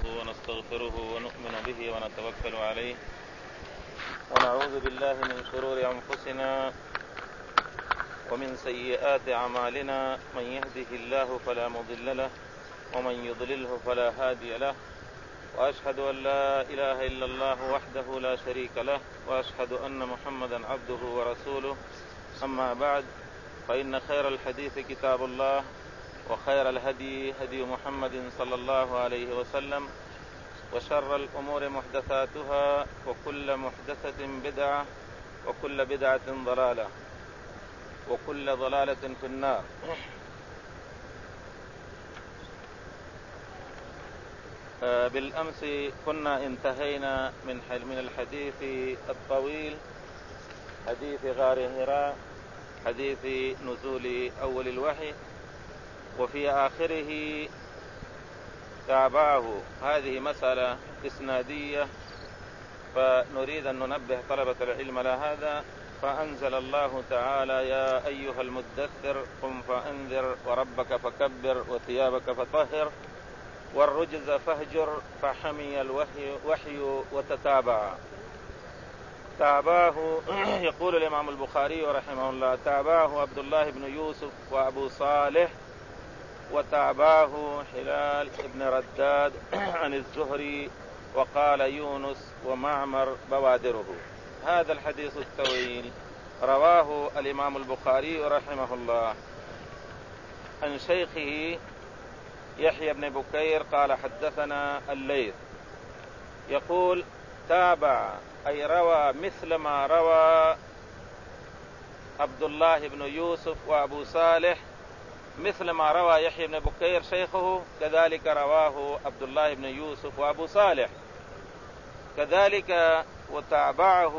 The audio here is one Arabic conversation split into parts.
ونستغفره ونؤمن به ونتوكل عليه ونعوذ بالله من شرور أنفسنا ومن سيئات أعمالنا من يهده الله فلا مضل له ومن يضلله فلا هادي له وأشهد أن لا إله إلا الله وحده لا شريك له وأشهد أن محمدا عبده ورسوله أما بعد فإن خير الحديث كتاب الله وخير الهدي هدي محمد صلى الله عليه وسلم وشر الأمور محدثاتها وكل محدثة بدعة وكل بدعة ضلالة وكل ضلالة في النار. بالأمس كنا انتهينا من الحديث الطويل، حديث غار هراء، حديث نزول أول الوحي، وفي آخره تابعه هذه مسألة إسنادية، فنريد أن ننبه طلبة العلم على هذا. فأنزل الله تعالى: يا أيها المدثر قم فأنذر وربك فكبر وثيابك فطهر والرجز فاهجر، فحمي الوحي وتتابع. تابعه يقول الإمام البخاري رحمه الله: تابعه عبد الله بن يوسف وأبو صالح وتابعه هلال بن رداد عن الزهري وقال يونس ومعمر بوادره. هذا الحديث الطويل رواه الإمام البخاري رحمه الله عن شيخه يحيى بن بكير قال حدثنا الليث، يقول: تابع أي روى مثل ما روى عبد الله بن يوسف وأبو صالح، مثل ما روى يحيى بن بكير شيخه كذلك رواه عبد الله بن يوسف وأبو صالح كذلك. وتابعه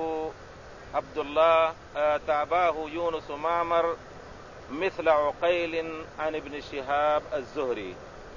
تابعه يونس ومعمر مثل عقيل عن ابن شهاب الزهري،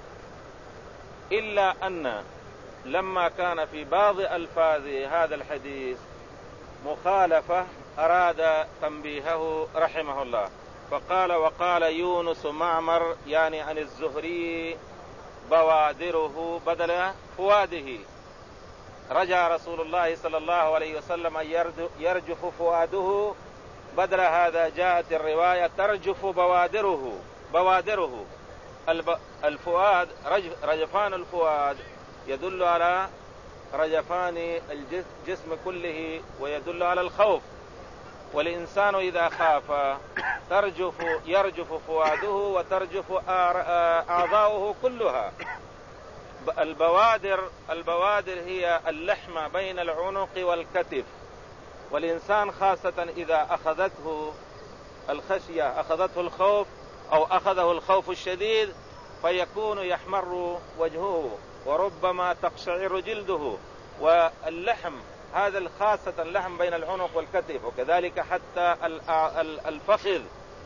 إلا أن لما كان في بعض ألفاظ هذا الحديث مخالفة أراد تنبيهه رحمه الله، فقال: وقال يونس معمر يعني عن الزهري بوادره بدل فواده. رجع رسول الله صلى الله عليه وسلم أن يرجف فواده، بدل هذا جاءت الرواية ترجف بوادره. الفؤاد رجفان الفؤاد يدل على رجفان الجسم كله ويدل على الخوف، والإنسان إذا خاف يرجف فؤاده وترجف أعضاؤه كلها. البوادر هي اللحمة بين العنق والكتف، والإنسان خاصة إذا أخذته الخشية، أخذته الخوف أو أخذه الخوف الشديد، فيكون يحمر وجهه وربما تقشعر جلده. واللحم هذا خاصة اللحم بين العنق والكتف، وكذلك حتى الفخذ،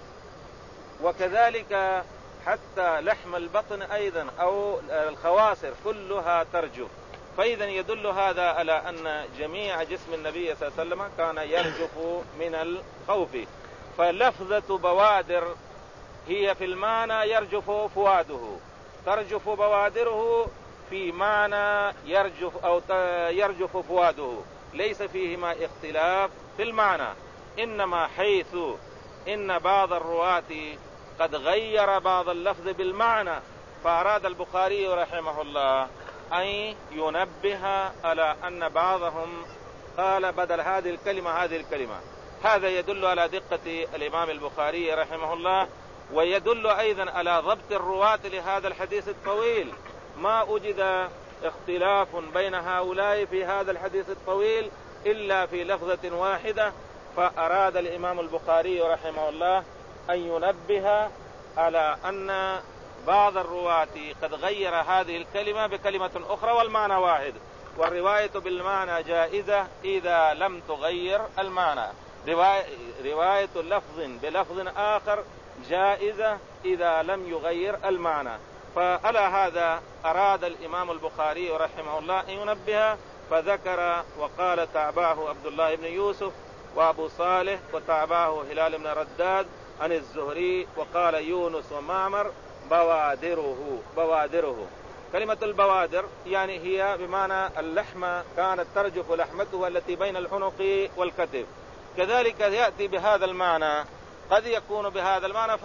وكذلك حتى لحم البطن أيضا أو الخواصر كلها ترجف. فإذا يدل هذا على أن جميع جسم النبي صلى الله عليه وسلم كان يرجف من الخوف. فلفظة بوادر هي في المعنى يرجف فؤاده، ترجف بوادره في معنى يرجف فؤاده، ليس فيهما اختلاف في المعنى، إنما حيث إن بعض الرواة قد غير بعض اللفظ بالمعنى، فأراد البخاري رحمه الله أن ينبه على أن بعضهم قال بدل هذه الكلمة. هذا يدل على دقة الإمام البخاري رحمه الله، ويدل أيضا على ضبط الرواة لهذا الحديث الطويل. ما وجد اختلاف بين هؤلاء في هذا الحديث الطويل إلا في لفظة واحدة، فأراد الإمام البخاري رحمه الله أن ينبه على أن بعض الرواة قد غير هذه الكلمة بكلمة أخرى والمعنى واحد، والرواية بالمعنى جائزة إذا لم تغير المعنى، رواية لفظ بلفظ آخر جائزة إذا لم يغير المعنى. فعلى هذا أراد الإمام البخاري رحمه الله أن ينبه، فذكر وقال: تابعه عبد الله بن يوسف وأبو صالح وتابعه هلال بن رداد عن الزهري وقال يونس ومعمر بوادره. كلمة البوادر يعني هي بمعنى اللحمة كانت ترجف لحمته التي بين العنق والكتف. كذلك يأتي بهذا المعنى، قد يكون بهذا المعنى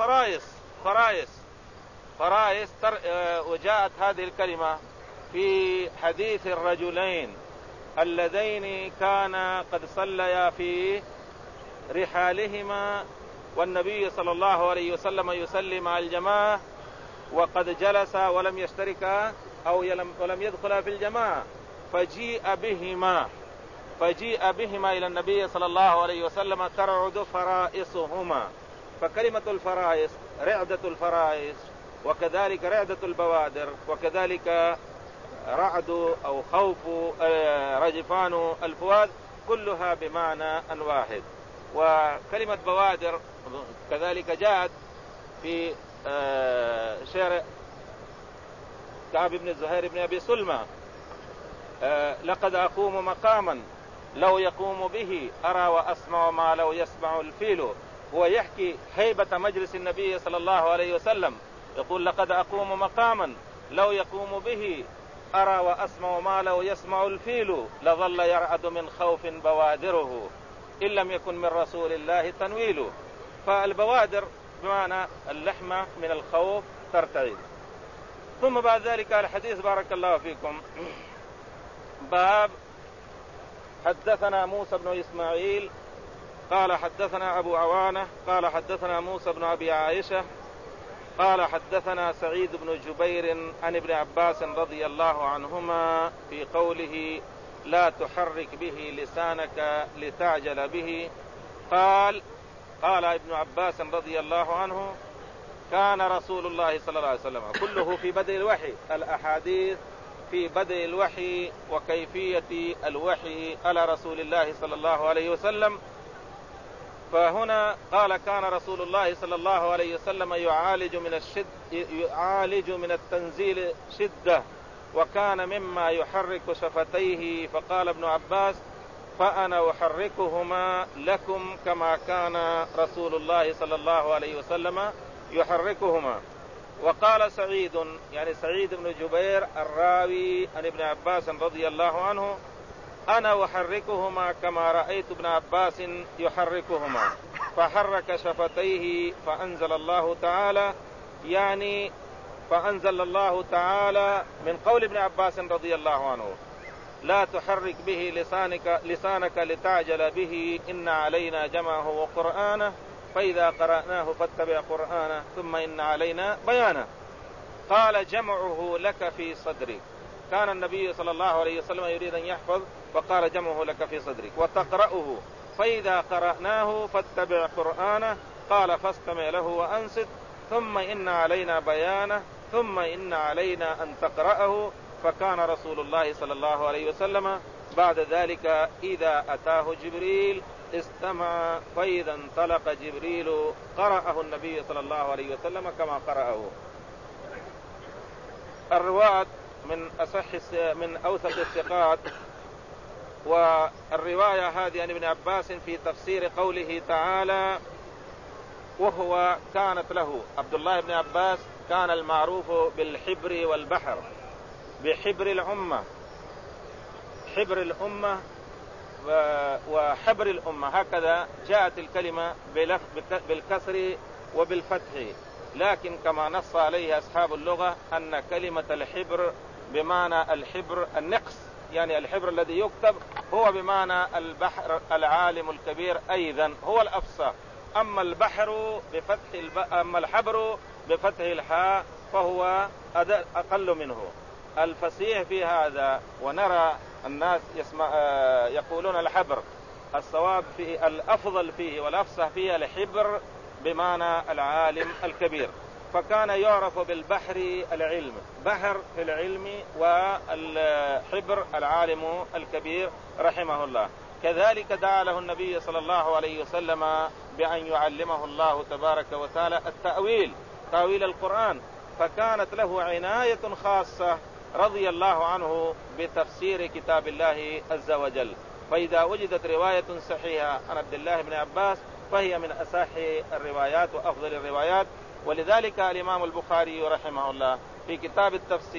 فرايس وجاءت هذه الكلمة في حديث الرجلين اللذين كان قد صليا في رحالهما والنبي صلى الله عليه وسلم يصلي مع الجماعة، وقد جلس ولم يشتركا أو ولم يدخلا في الجماعة، فجيء بهما إلى النبي صلى الله عليه وسلم ترعد فرائصهما. فكلمة الفرائص رعدة الفرائص، وكذلك رعدة البوادر، وكذلك رعد أو خوف رجفان الفؤاد، كلها بمعنى واحد. وكلمة بوادر كذلك جاءت في شعر كعب بن الزهير بن أبي سلمى: لقد أقوم مقاما لو يقوم به أرى وأسمع ما لو يسمع الفيل. هو يحكي هيبة مجلس النبي صلى الله عليه وسلم، يقول: لقد أقوم مقاما لو يقوم به أرى وأسمع ما لو يسمع الفيل، لظل يرعد من خوف بوادره إن لم يكن من رسول الله تنويل. فالبوادر بمعنى اللحمة من الخوف ترتعد. ثم بعد ذلك الحديث بارك الله فيكم باب حدثنا موسى بن إسماعيل قال حدثنا أبو عوانة قال حدثنا موسى بن أبي عائشة قال حدثنا سعيد بن جبير عن ابن عباس رضي الله عنهما في قوله: لا تحرك به لسانك لتعجل به. قال ابن عباس رضي الله عنه: كان رسول الله صلى الله عليه وسلم، كله في بدء الوحي، الأحاديث في بدء الوحي وكيفية الوحي على رسول الله صلى الله عليه وسلم. فهنا قال: كان رسول الله صلى الله عليه وسلم يعالج من التنزيل شدة، وكان مما يحرك شفتيه. فقال ابن عباس: فأنا أحركهما لكم كما كان رسول الله صلى الله عليه وسلم يحركهما. وقال سعيد، يعني سعيد بن جبير الراوي عن ابن عباس رضي الله عنه: أنا أحركهما كما رأيت ابن عباس يحركهما. فحرك شفتيه فأنزل الله تعالى، يعني فأنزل الله تعالى من قول ابن عباس رضي الله عنه: لا تحرك به لسانك لتعجل به، إن علينا جمعه وقرآنه، فإذا قرأناه فاتبع قرآنه، ثم إن علينا بيانه. قال: جمعه لك في صدرك. كان النبي صلى الله عليه وسلم يريد أن يحفظ، فقال: جمعه لك في صدرك وتقرأه، فإذا قرأناه فاتبع قرآنه. قال: فاستمع له وأنصت، ثم إن علينا بيانه، ثم إن علينا أن تقرأه. فكان رسول الله صلى الله عليه وسلم بعد ذلك إذا أتاه جبريل استمع، فإذا انطلق جبريل قرأه النبي صلى الله عليه وسلم كما قرأه. الرواة من أوثق الثقات. والرواية هذه عن ابن عباس في تفسير قوله تعالى: وهو كانت له عبد الله بن عباس كان المعروف بالحبر والبحر، بحبر الأمة، حبر الأمة وحبر الأمة، هكذا جاءت الكلمة بالكسر وبالفتح. لكن كما نص عليه أصحاب اللغة أن كلمة الحبر بمعنى الحبر النقص، يعني الحبر الذي يكتب هو بمعنى البحر العالم الكبير، أيضا هو الأفصح. أما البحر أما الحبر بفتح الحاء فهو أقل منه. الفصيح في هذا، ونرى الناس يقولون الحبر، الصواب في الأفضل فيه والأفصح فيه الحبر بمعنى العالم الكبير. فكان يعرف بالبحر العلم، بحر في العلم، والحبر العالم الكبير رحمه الله. كذلك دعا له النبي صلى الله عليه وسلم بأن يعلمه الله تبارك وتعالى التأويل، تأويل القرآن، فكانت له عناية خاصة رضي الله عنه بتفسير كتاب الله عز وجل. فإذا وجدت رواية صحيحة عن عبد الله بن عباس فهي من أصح الروايات وأفضل الروايات. ولذلك الإمام البخاري رحمه الله في كتاب التفسير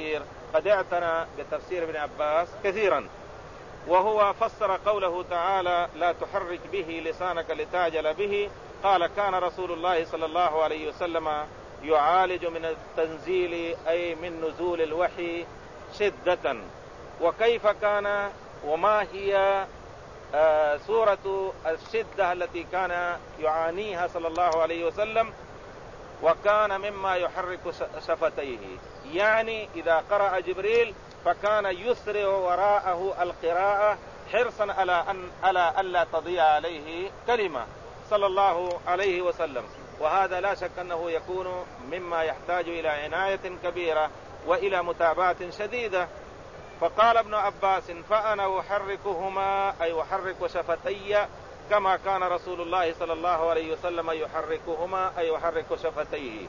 قد اعتنى بتفسير ابن عباس كثيرا، وهو فسر قوله تعالى لا تحرك به لسانك لتعجل به. قال كان رسول الله صلى الله عليه وسلم يعالج من التنزيل أي من نزول الوحي شدة. وكيف كان وما هي سورة الشدة التي كان يعانيها صلى الله عليه وسلم؟ وكان مما يحرك شفتيه، يعني إذا قرأ جبريل فكان يسرع وراءه القراءة حرصا على ألا تضيع عليه كلمة صلى الله عليه وسلم. وهذا لا شك أنه يكون مما يحتاج إلى عناية كبيرة وإلى متابعة شديدة. فقال ابن عباس فأنا أحركهما أي أحرك شفتي كما كان رسول الله صلى الله عليه وسلم يحركهما أي يحرك شفتيه.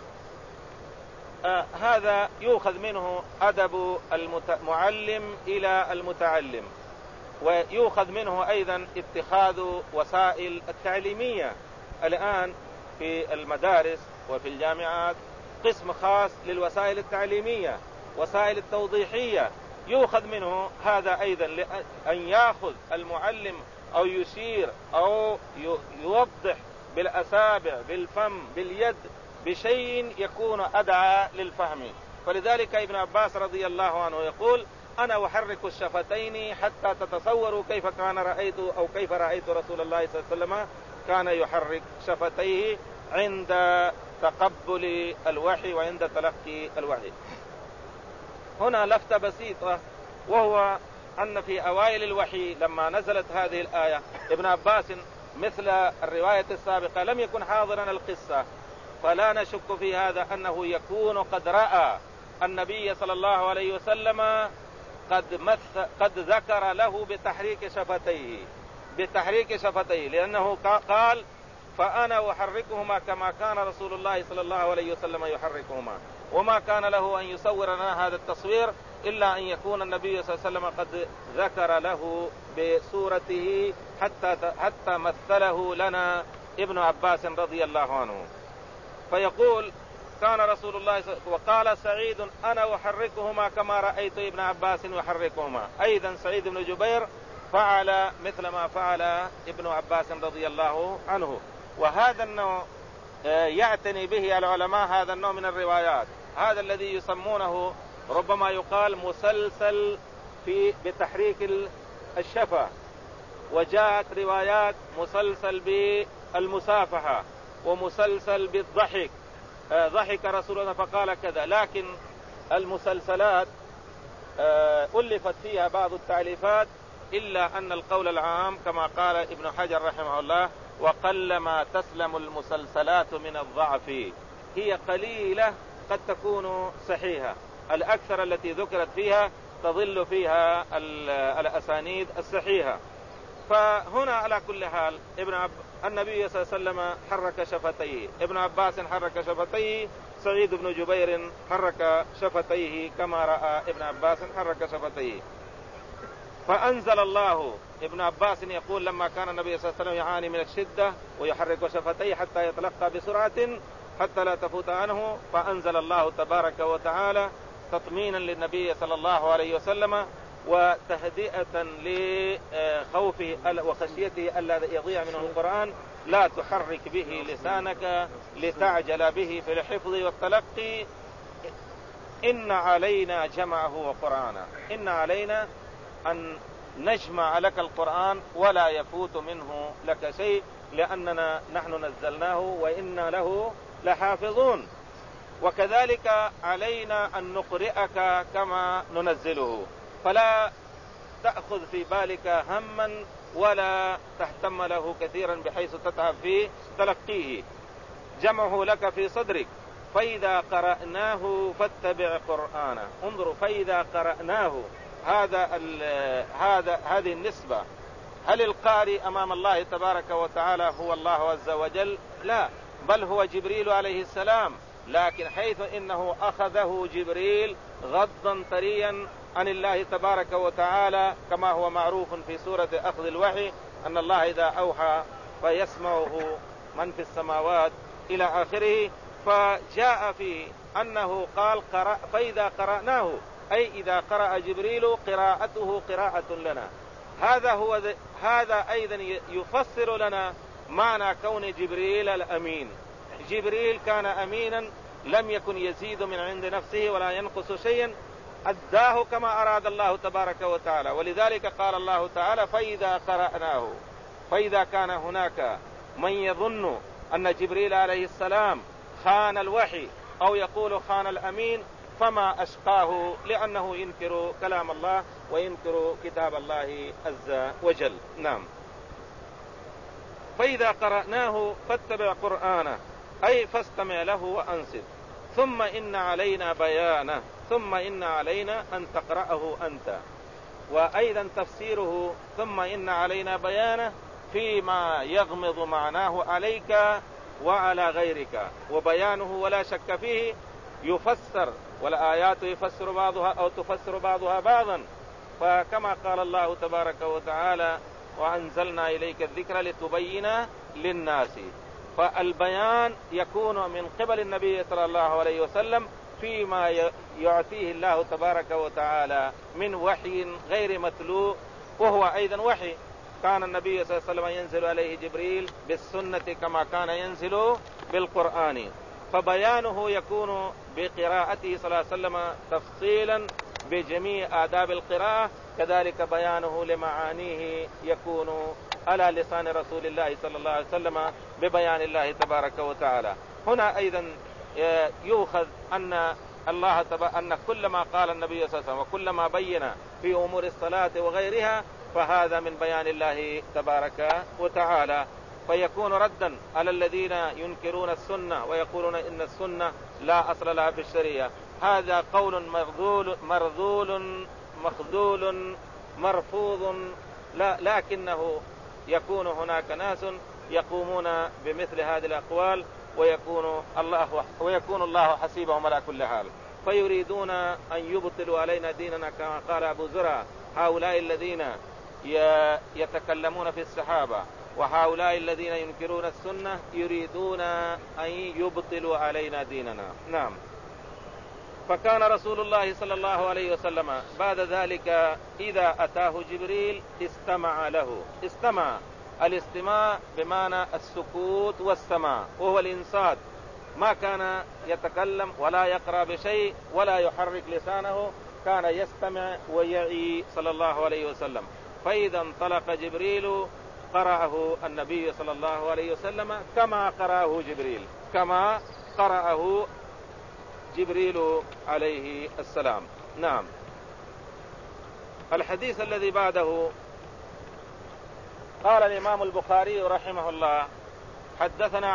هذا يؤخذ منه أدب المعلم إلى المتعلم، ويؤخذ منه أيضا اتخاذ وسائل التعليمية. الآن في المدارس وفي الجامعات قسم خاص للوسائل التعليمية، وسائل التوضيحية، يؤخذ منه هذا أيضا أن يأخذ المعلم أو يشير أو يوضح بالأصابع بالفم باليد بشيء يكون أدعى للفهم. فلذلك ابن عباس رضي الله عنه يقول أنا أحرك الشفتين حتى تتصوروا كيف كان رأيت أو كيف رأيت رسول الله صلى الله عليه وسلم كان يحرك شفتيه عند تقبل الوحي وعند تلقي الوحي. هنا لفتة بسيطة، وهو أن في أوائل الوحي لما نزلت هذه الآية ابن عباس مثل الرواية السابقة لم يكن حاضرا القصة، فلا نشك في هذا أنه يكون قد رأى النبي صلى الله عليه وسلم قد ذكر له بتحريك شفتيه لأنه قال فأنا أحركهما كما كان رسول الله صلى الله عليه وسلم يحركهما. وما كان له أن يصور لنا هذا التصوير إلا أن يكون النبي صلى الله عليه وسلم قد ذكر له بصورته حتى مثله لنا ابن عباس رضي الله عنه. فيقول كان رسول الله وقال سعيد أنا أحركهما كما رأيت ابن عباس يحركهما. أيضا سعيد بن جبير فعل مثل ما فعل ابن عباس رضي الله عنه. وهذا النوع يعتني به العلماء، هذا النوع من الروايات، هذا الذي يسمونه ربما يقال مسلسل بتحريك الشفة. وجاءت روايات مسلسل بالمسافحة ومسلسل بالضحك، ضحك رسول الله فقال كذا. لكن المسلسلات ألفت فيها بعض التعليفات، إلا أن القول العام كما قال ابن حجر رحمه الله وقلما تسلم المسلسلات من الضعف، هي قليلة قد تكون صحيحة، الأكثر التي ذكرت فيها تظل فيها الأسانيد الصحيحة. فهنا على كل حال النبي صلى الله عليه وسلم حرك شفتيه، ابن عباس حرك شفتيه، سعيد بن جبير حرك شفتيه كما رأى ابن عباس حرك شفتيه. فأنزل الله، ابن عباس يقول لما كان النبي صلى الله عليه وسلم يعاني من الشدة ويحرك شفتيه حتى يتلقى بسرعة حتى لا تفوت عنه، فأنزل الله تبارك وتعالى تطمينا للنبي صلى الله عليه وسلم وتهدئة لخوفه وخشيته ألا يضيع منه القرآن لا تحرك به لسانك لتعجل به في الحفظ والتلقي، إن علينا جمعه وقرآنه، إن علينا أن نجمع لك القرآن ولا يفوت منه لك شيء، لأننا نحن نزلناه وإنا له لحافظون. وكذلك علينا أن نقرئك كما ننزله، فلا تأخذ في بالك هما ولا تهتم له كثيرا بحيث تتعب في تلقيه، جمعه لك في صدرك. فإذا قرأناه فاتبع قرآنه، انظروا فإذا قرأناه، هذه النسبة. هل القارئ أمام الله تبارك وتعالى هو الله عز وجل؟ لا، بل هو جبريل عليه السلام، لكن حيث إنه أخذه جبريل غضا طريا عن الله تبارك وتعالى كما هو معروف في سورة أخذ الوحي أن الله إذا أوحى فيسمعه من في السماوات إلى آخره. فجاء في أنه قال فإذا قرأناه، أي إذا قرأ جبريل قراءته قراءة لنا. هذا أيضا يفسر لنا معنى كون جبريل الأمين. جبريل كان أمينا، لم يكن يزيد من عند نفسه ولا ينقص شيئا، أداه كما أراد الله تبارك وتعالى. ولذلك قال الله تعالى فإذا قرأناه، فإذا كان هناك من يظن أن جبريل عليه السلام خان الوحي أو يقول خان الأمين فما أشقاه، لأنه ينكر كلام الله وينكر كتاب الله عز وجل. نعم. فإذا قرأناه فاتبع قرآنه، أي فاستمع له وأنصت، ثم إن علينا بيانه، ثم إن علينا أن تقرأه أنت. وأيضا تفسيره ثم إن علينا بيانه فيما يغمض معناه عليك وعلى غيرك، وبيانه ولا شك فيه يفسر، والآيات يفسر بعضها أو تفسر بعضها بعضا. فكما قال الله تبارك وتعالى وأنزلنا إليك الذكر لتبين للناس، فالبيان يكون من قبل النبي صلى الله عليه وسلم فيما يعطيه الله تبارك وتعالى من وحي غير متلو، وهو أيضا وحي. كان النبي صلى الله عليه وسلم ينزل عليه جبريل بالسنة كما كان ينزل بالقرآن، فبيانه يكون بقراءته صلى الله عليه وسلم تفصيلا بجميع آداب القراءة، كذلك بيانه لمعانيه يكون على لسان رسول الله صلى الله عليه وسلم ببيان الله تبارك وتعالى. هنا أيضا يؤخذ أن أن كل ما قال النبي صلى الله عليه وسلم وكل ما بين في أمور الصلاة وغيرها فهذا من بيان الله تبارك وتعالى، فيكون ردا على الذين ينكرون السنة ويقولون إن السنة لا أصل لها في الشريعة. هذا قول مرذول مخذول مرفوض، لكنه يكون هناك ناس يقومون بمثل هذه الأقوال ويكون الله حسيبهم على كل حال، فيريدون أن يبطلوا علينا ديننا كما قال أبو زرع هؤلاء الذين يتكلمون في الصحابة وهؤلاء الذين ينكرون السنة يريدون أن يبطلوا علينا ديننا. نعم. فكان رسول الله صلى الله عليه وسلم بعد ذلك إذا أتاه جبريل استمع له. استمع، الاستماع بمعنى السكوت والسماع، وهو الإنصات، ما كان يتكلم ولا يقرأ بشيء ولا يحرك لسانه، كان يستمع ويعي صلى الله عليه وسلم. فإذا انطلق جبريل قرأه النبي صلى الله عليه وسلم كما قرأه جبريل عليه السلام. نعم. الحديث الذي بعده قال الإمام البخاري رحمه الله حدثنا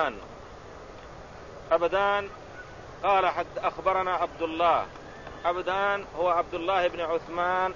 عبدان قال أخبرنا عبد الله. عبدان هو عبد الله بن عثمان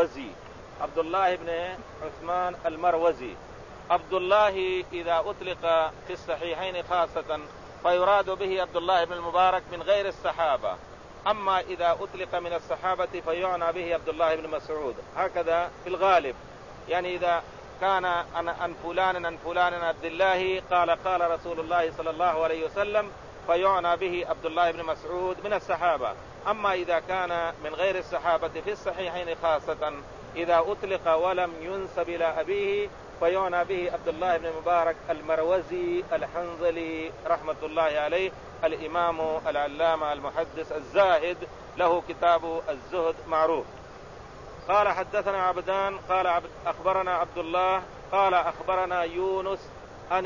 المروزي. عبد الله إذا أطلق في الصحيحين خاصة فيراد به عبد الله بن المبارك من غير الصحابة، أما إذا أطلق من الصحابة فيعنى به عبد الله بن مسعود، هكذا في الغالب. يعني إذا كان عن فلان عبد الله قال رسول الله صلى الله عليه وسلم فيعنى به عبد الله بن مسعود من الصحابة. أما إذا كان من غير الصحابة في الصحيحين خاصة إذا أطلق ولم ينسب إلى أبيه فيعنى به عبد الله بن مبارك المروزي الحنظلي رحمة الله عليه، الإمام العلامة المحدث الزاهد، له كتاب الزهد معروف. قال حدثنا عبدان قال أخبرنا عبد الله قال أخبرنا يونس عن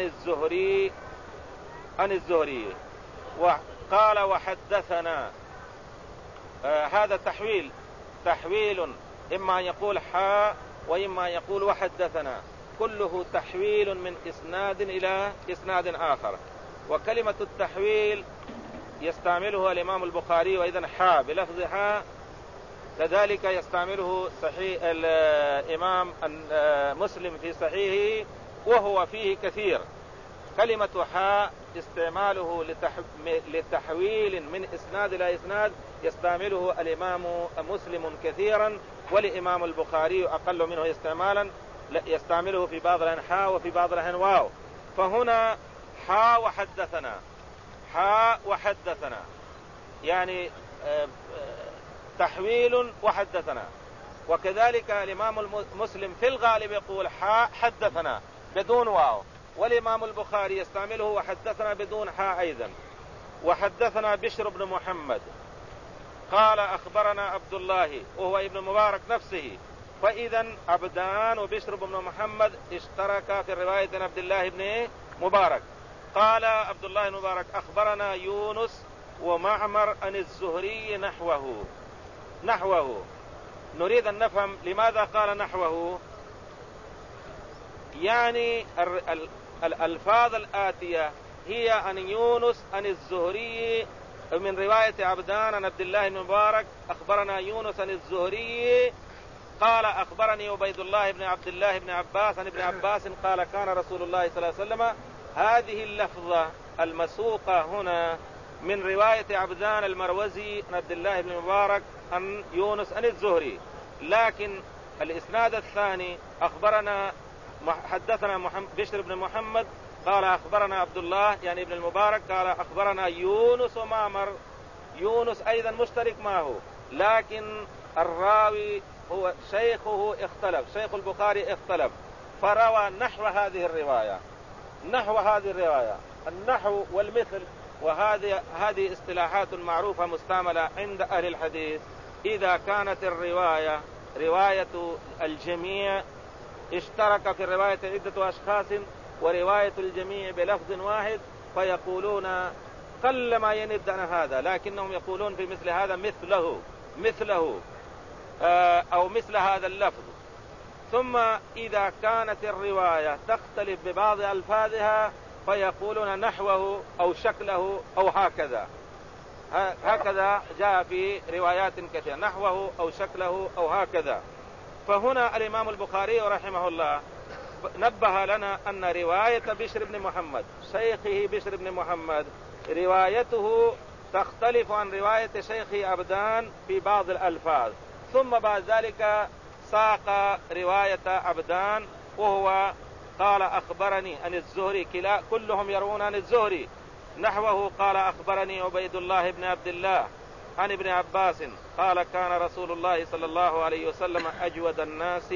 الزهري وقال وحدثنا. هذا تحويل إما أن يقول حاء وإما أن يقول وحدثنا، كله تحويل من إسناد إلى إسناد آخر. وكلمة التحويل يستعمله الإمام البخاري وإذن حاء بلفظ حاء، كذلك يستعمله صحيح الإمام مسلم في صحيحه وهو فيه كثير. كلمة حاء استعماله لتحويل من إسناد إلى إسناد يستعمله الإمام مسلم كثيرا، والإمام البخاري أقل منه استعمالا، يستعمله في بعض الأحيان حاء وفي بعض الأحيان واو. فهنا حاء وحدثنا يعني تحويل وحدثنا. وكذلك الإمام مسلم في الغالب يقول حاء حدثنا بدون واو، والإمام البخاري يستعمله وحدثنا بدون حاء أيضا. وحدثنا بشر بن محمد قال أخبرنا عبد الله وهو ابن مبارك نفسه. فإذا عبدان وبشر بن محمد اشتركا في رواية عبد الله بن مبارك. قال عبد الله بن مبارك أخبرنا يونس ومعمر عن الزهري نحوه. نريد أن نفهم لماذا قال نحوه. يعني الألفاظ الآتية هي عن يونس عن الزهري من رواية عبدان عن عبد الله بن مبارك أخبرنا يونس عن الزهري قال أخبرني عبيد الله بن عبد الله بن عباس عن ابن عباس قال كان رسول الله صلى الله عليه وسلم. هذه اللفظة المسوقة هنا من رواية عبدان المروزي عن عبد الله بن مبارك عن يونس عن الزهري. لكن الإسناد الثاني حدثنا بشر بن محمد قال أخبرنا عبد الله يعني ابن المبارك قال أخبرنا يونس ومعمر. يونس أيضا مشترك معه، لكن الراوي هو شيخه اختلف، شيخ البخاري اختلف فروى نحو هذه الرواية. النحو والمثل، وهذه اصطلاحات معروفة مستعملة عند أهل الحديث. إذا كانت الرواية رواية الجميع اشترك في الرواية عدة أشخاص ورواية الجميع بلفظ واحد فيقولون قلما يند عن هذا، لكنهم يقولون في مثل هذا مثله أو مثل هذا اللفظ. ثم إذا كانت الرواية تختلف ببعض ألفاظها فيقولون نحوه أو شكله أو هكذا جاء في روايات كثيرة نحوه أو شكله أو هكذا. فهنا الإمام البخاري رحمه الله نبه لنا أن رواية بشر بن محمد شيخه بشر بن محمد روايته تختلف عن رواية شيخه عبدان في بعض الألفاظ. ثم بعد ذلك ساق رواية عبدان وهو قال أخبرني عن الزهري كلهم يروون عن الزهري نحوه. قال أخبرني عبيد الله بن عبد الله عن ابن عباس قال كان رسول الله صلى الله عليه وسلم أجود الناس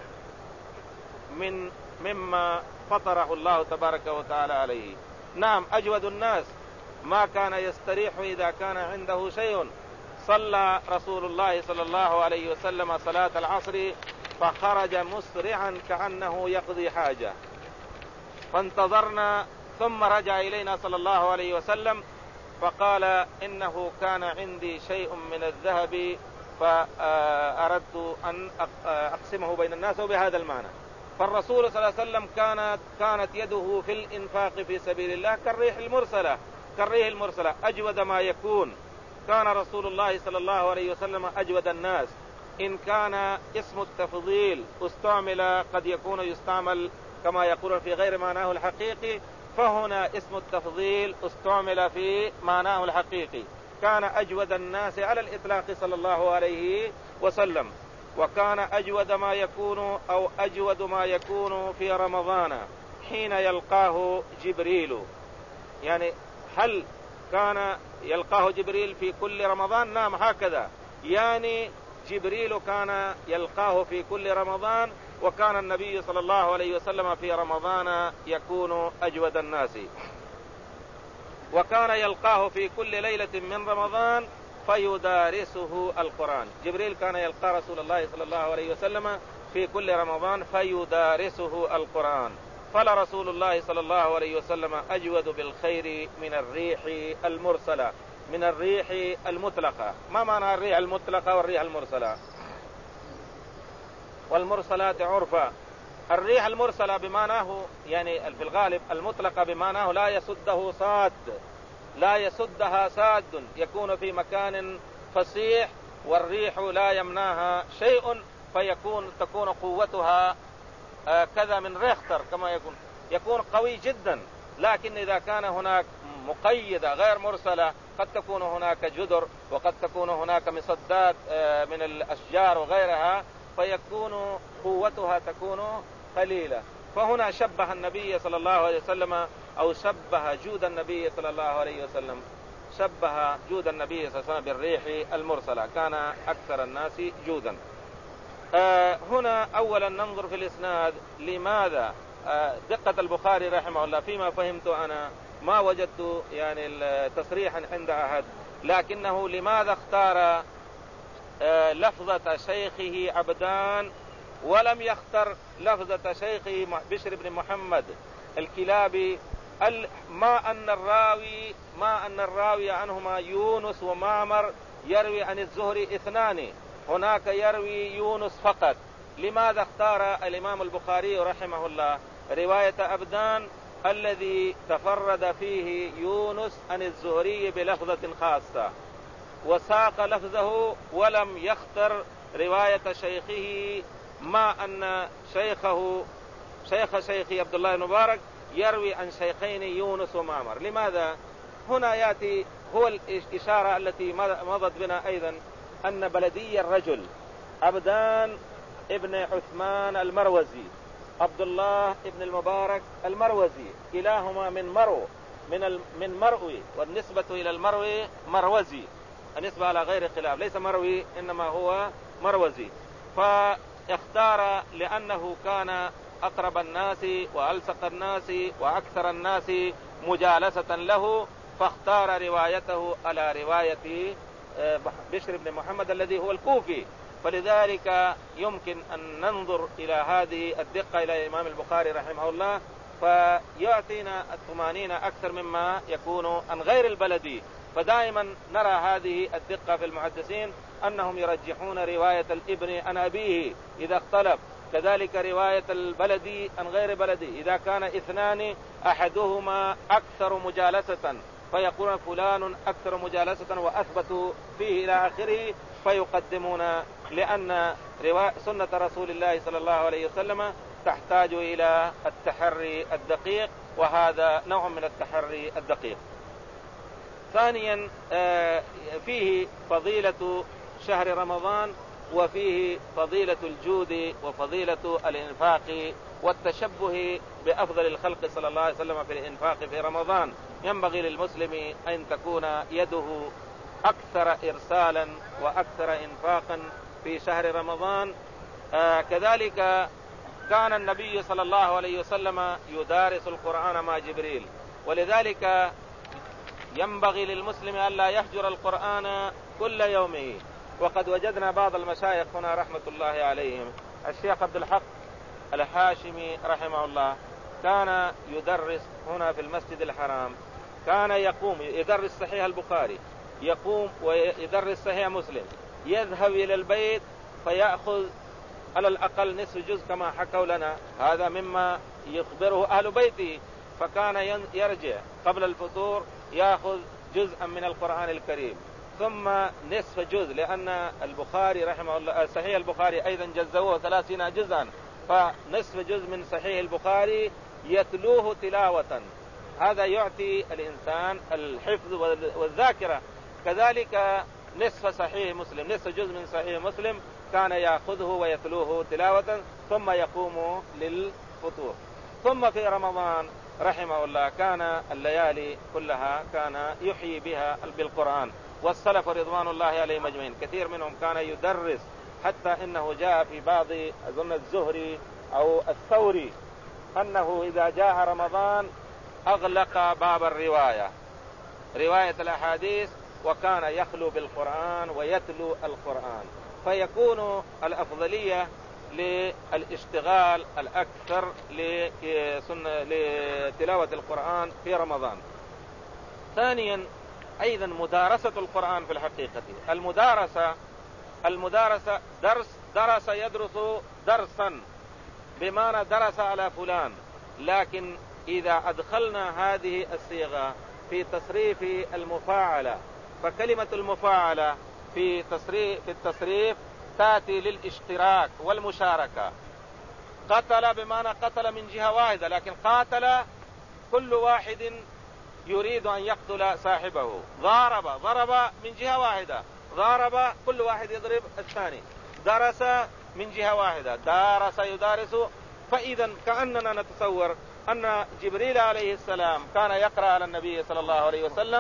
مما فطره الله تبارك وتعالى عليه. نعم أجود الناس، ما كان يستريح إذا كان عنده شيء. صلى رسول الله صلى الله عليه وسلم صلاة العصر فخرج مسرعا كأنه يقضي حاجة فانتظرنا ثم رجع إلينا صلى الله عليه وسلم فقال إنه كان عندي شيء من الذهب فأردت أن أقسمه بين الناس وبهذا المعنى. فالرسول صلى الله عليه وسلم كانت يده في الإنفاق في سبيل الله كالريح المرسلة أجود ما يكون. كان رسول الله صلى الله عليه وسلم أجود الناس. إن كان اسم التفضيل استعمل قد يكون يستعمل كما يقول في غير معناه الحقيقي، فهنا اسم التفضيل استعمل في معناه الحقيقي. كان أجود الناس على الإطلاق صلى الله عليه وسلم. وكان أجود ما يكون أو أجود ما يكون في رمضان حين يلقاه جبريل. يعني هل كان يلقاه جبريل في كل رمضان؟ نعم هكذا، يعني جبريل كان يلقاه في كل رمضان، وكان النبي صلى الله عليه وسلم في رمضان يكون أجود الناس. وكان يلقاه في كل ليلة من رمضان فيدارسه القرآن. جبريل كان يلقى رسول الله صلى الله عليه وسلم في كل رمضان فيدارسه القرآن. فلرسول الله صلى الله عليه وسلم أجود بالخير من الريح المرسلة، من الريح المطلقة. ما معنى الريح المطلقة والريح المرسلة؟ والمرسلات عرفا. الريح المرسلة بمعناه يعني في الغالب المطلقة بمعناه لا يسدها ساد، يكون في مكان فسيح والريح لا يمنعها شيء تكون قوتها كذا من ريختر كما يكون قوي جدا. لكن إذا كان هناك مقيدة غير مرسلة قد تكون هناك جدر وقد تكون هناك مصدات من الأشجار وغيرها فيكون قوتها تكون قليلة. فهنا شبه النبي صلى الله عليه وسلم أو شبه جود النبي صلى الله عليه وسلم شبه جود النبي صلى الله عليه وسلم بالريح المرسلة، كان أكثر الناس جودا. هنا أولا ننظر في الإسناد لماذا دقة البخاري رحمه الله فيما فهمت أنا ما وجدت يعني تصريحا عند أحد، لكنه لماذا اختار لفظة شيخه عبدان ولم يختر لفظة شيخه بشر بن محمد الكلابي، ما أن الراوي عنهما يونس ومعمر يروي عن الزهري اثنان، هناك يروي يونس فقط. لماذا اختار الإمام البخاري رحمه الله رواية عبدان الذي تفرد فيه يونس عن الزهري بلفظة خاصة وساق لفظه ولم يختر رواية شيخه، ما أن شيخه عبد الله بن مبارك يروي عن شيخين يونس ومعمر؟ لماذا؟ هنا يأتي هو الإشارة التي مضت بنا أيضا أن بلدي الرجل عبدان ابن عثمان المروزي، عبد الله ابن المبارك المروزي، كلاهما من مروي، والنسبة إلى المروي مروزي، النسبة على غير خلاف، ليس مروي إنما هو مروزي. فاختار لأنه كان أقرب الناس وألصق الناس وأكثر الناس مجالسة له، فاختار روايته على رواية بشر بن محمد الذي هو الكوفي. فلذلك يمكن أن ننظر إلى هذه الدقة إلى الإمام البخاري رحمه الله، فيعطينا الطمأنينة أكثر مما يكون عن غير البلدي. فدائما نرى هذه الدقة في المحدثين أنهم يرجحون رواية الابن عن أبيه إذا اختلف، كذلك رواية البلدي عن غير بلدي إذا كان اثنان أحدهما أكثر مجالسة فيقول فلان أكثر مجالسة وأثبتوا فيه إلى آخره، فيقدمون، لأن سنة رسول الله صلى الله عليه وسلم تحتاج إلى التحري الدقيق، وهذا نوع من التحري الدقيق. ثانيا فيه فضيلة شهر رمضان، وفيه فضيلة الجود وفضيلة الإنفاق والتشبه بأفضل الخلق صلى الله عليه وسلم في الإنفاق في رمضان. ينبغي للمسلم أن تكون يده أكثر إرسالا وأكثر إنفاقا في شهر رمضان. كذلك كان النبي صلى الله عليه وسلم يدارس القرآن مع جبريل، ولذلك ينبغي للمسلم أن لا يهجر القرآن كل يومه. وقد وجدنا بعض المشايخ هنا رحمة الله عليهم، الشيخ عبد الحق الحاشمي رحمه الله كان يدرس هنا في المسجد الحرام، كان يقوم يدرس صحيح البخاري، يقوم ويدرس صحيح مسلم، يذهب إلى البيت فيأخذ على الأقل نصف جزء كما حكوا لنا، هذا مما يخبره أهل بيته. فكان يرجع قبل الفطور يأخذ جزءا من القرآن الكريم، ثم نصف جزء، لأن البخاري رحمه الله صحيح البخاري أيضا جزوه 30 جزءا، فنصف جزء من صحيح البخاري يتلوه تلاوة، هذا يعطي الإنسان الحفظ والذاكرة. كذلك نصف صحيح مسلم، نصف جزء من صحيح مسلم كان يأخذه ويتلوه تلاوة ثم يقوم للفطور. ثم في رمضان رحمه الله كان الليالي كلها كان يحيي بها بالقرآن، والسلف رضوان الله عليهم أجمعين كثير منهم كان يدرس، حتى إنه جاء في بعض أظن الزهري أو الثوري أنه إذا جاء رمضان أغلق باب رواية الأحاديث، وكان يخلو بالقرآن ويتلو القرآن، فيكون الأفضلية للاشتغال الأكثر لتلاوة القرآن في رمضان. ثانيا أيضا مدارسة القرآن في الحقيقة، المدارسة درس يدرس درسا بمعنى درس على فلان، لكن إذا أدخلنا هذه الصيغة في تصريف المفاعلة، فكلمة المفاعلة في التصريف تأتي للاشتراك والمشاركة. قتل بمعنى قتل من جهة واحدة، لكن قاتل كل واحد يريد أن يقتل صاحبه. ضرب من جهة واحدة، ضارب كل واحد يضرب الثاني. درس من جهة واحدة، دارس يدارس. فإذا كأننا نتصور أن جبريل عليه السلام كان يقرأ على النبي صلى الله عليه وسلم،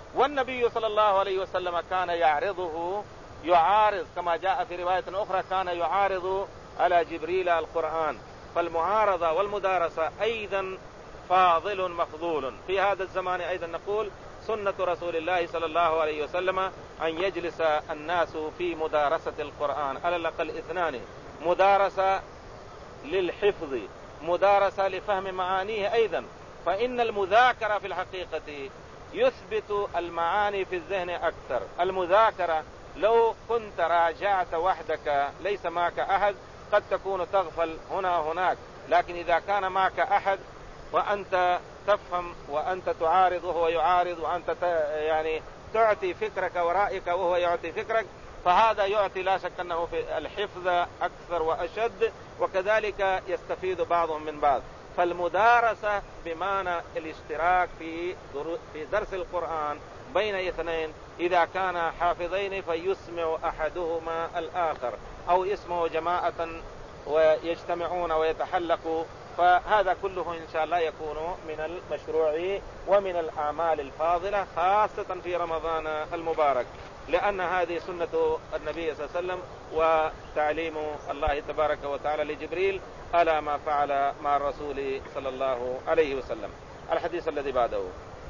والنبي صلى الله عليه وسلم كان يعارض كما جاء في رواية أخرى، كان يعارض على جبريل القرآن. فالمعارضة والمدارسة أيضا فاضل مفضول. في هذا الزمان أيضا نقول سنة رسول الله صلى الله عليه وسلم أن يجلس الناس في مدارسة القرآن على الأقل 2، مدارسة للحفظ، مدارسة لفهم معانيه أيضا. فإن المذاكرة في الحقيقة يثبت المعاني في الذهن أكثر. المذاكرة لو كنت راجعت وحدك ليس معك أحد قد تكون تغفل هنا وهناك، لكن إذا كان معك أحد وأنت تفهم وأنت تعارض وهو يعارض وأنت يعني تعطي فكرك ورأيك وهو يعطي فكرك، فهذا يعطي لا شك أنه في الحفظ أكثر وأشد، وكذلك يستفيد بعضهم من بعض. فالمدارسة بمعنى الاشتراك في درس القرآن بين 2، إذا كان حافظين فيسمع أحدهما الآخر، أو يسمع جماعة ويجتمعون ويتحلقوا، فهذا كله إن شاء الله يكون من المشروع ومن الأعمال الفاضلة، خاصة في رمضان المبارك، لأن هذه سنة النبي صلى الله عليه وسلم وتعليم الله تبارك وتعالى لجبريل على ما فعل مع الرسول صلى الله عليه وسلم. الحديث الذي بعده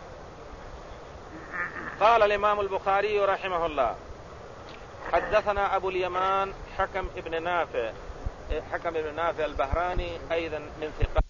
قال الإمام البخاري رحمه الله: حدثنا أبو اليمان حكم ابن نافع البهراني أيضا من ثقات